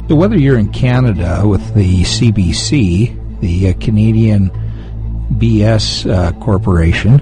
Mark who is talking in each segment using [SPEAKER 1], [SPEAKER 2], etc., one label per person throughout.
[SPEAKER 1] So whether you're in Canada with the CBC, the Canadian BS Corporation,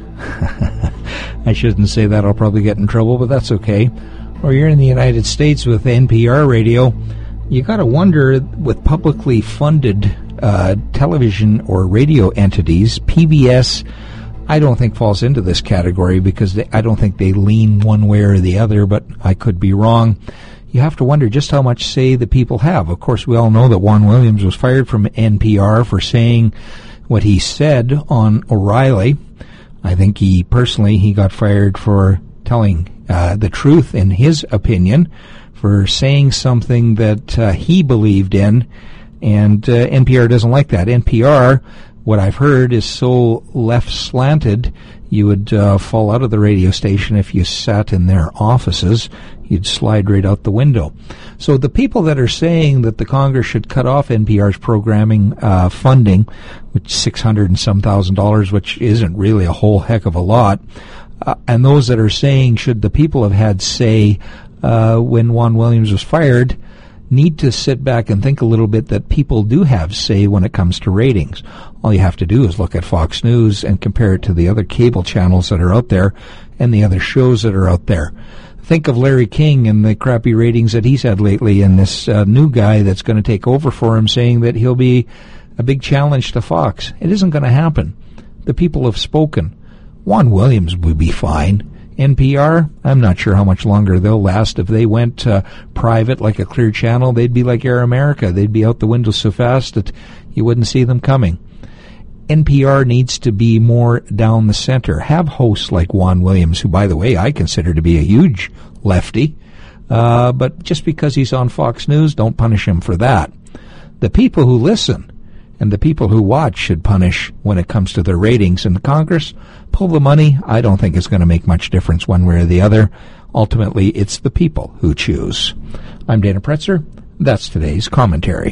[SPEAKER 1] I shouldn't say that, I'll probably get in trouble, but that's okay, or you're in the United States with NPR radio, you got to wonder, with publicly funded television or radio entities, PBS, I don't think falls into this category because I don't think they lean one way or the other, but I could be wrong. You have to wonder just how much say the people have. Of course, we all know that Juan Williams was fired from NPR for saying what he said on O'Reilly. I think he got fired for telling the truth, in his opinion, for saying something that he believed in, and NPR doesn't like that. NPR, what I've heard, is so left-slanted, you would fall out of the radio station if you sat in their offices. You'd slide right out the window. So the people that are saying that the Congress should cut off NPR's programming funding, which $600 and some thousand, which isn't really a whole heck of a lot, and those that are saying should the people have had say when Juan Williams was fired, need to sit back and think a little bit that people do have say when it comes to ratings. All you have to do is look at Fox News and compare it to the other cable channels that are out there and the other shows that are out there. Think of Larry King and the crappy ratings that he's had lately, and this new guy that's going to take over for him saying that he'll be a big challenge to Fox. It isn't going to happen. The people have spoken. Juan Williams would be fine. NPR, I'm not sure how much longer they'll last. If they went private like a Clear Channel, they'd be like Air America. They'd be out the window so fast that you wouldn't see them coming. NPR needs to be more down the center. Have hosts like Juan Williams, who, by the way, I consider to be a huge lefty. But just because he's on Fox News, don't punish him for that. The people who listen and the people who watch should punish when it comes to their ratings. And the Congress, pull the money. I don't think it's going to make much difference one way or the other. Ultimately, it's the people who choose. I'm Dana Pretzer. That's today's commentary.